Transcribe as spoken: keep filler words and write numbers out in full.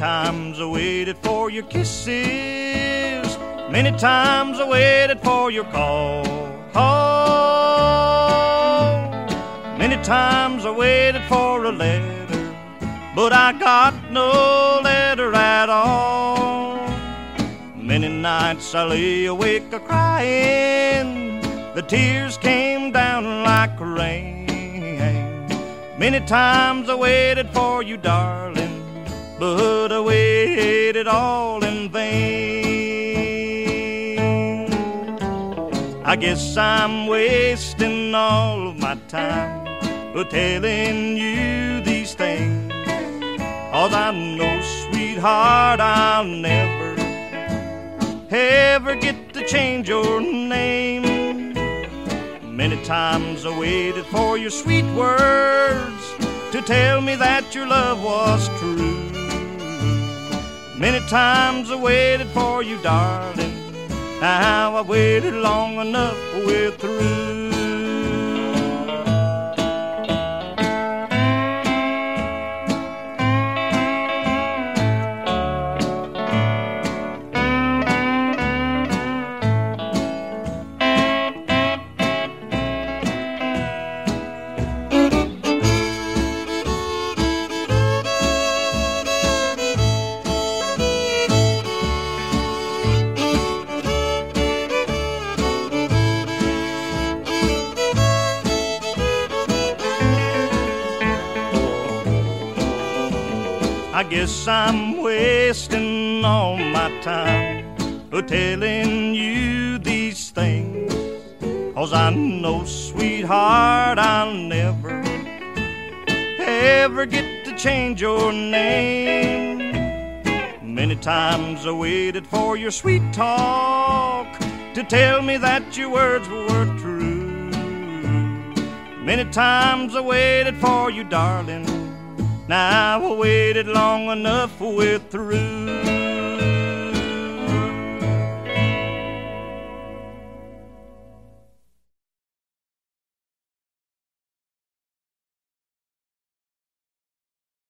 times I waited for your kisses. Many times I waited for your call. Oh, many times I waited for a letter, but I got no letter at all. Many nights I lay awake a-crying. The tears came down like rain. Many times I waited for you, darling, but I waited all in vain. I guess I'm wasting all of my time for telling you these things, 'cause I know, sweetheart, I'll never, ever get to change your name. Many times I waited for your sweet words to tell me that your love was true. Many times I waited for you, darling. Now I waited long enough, we're through. I guess I'm wasting all my time for telling you these things, 'cause I know, sweetheart, I'll never, ever get to change your name. Many times I waited for your sweet talk to tell me that your words were true. Many times I waited for you, darling. Now I waited long enough, we're through.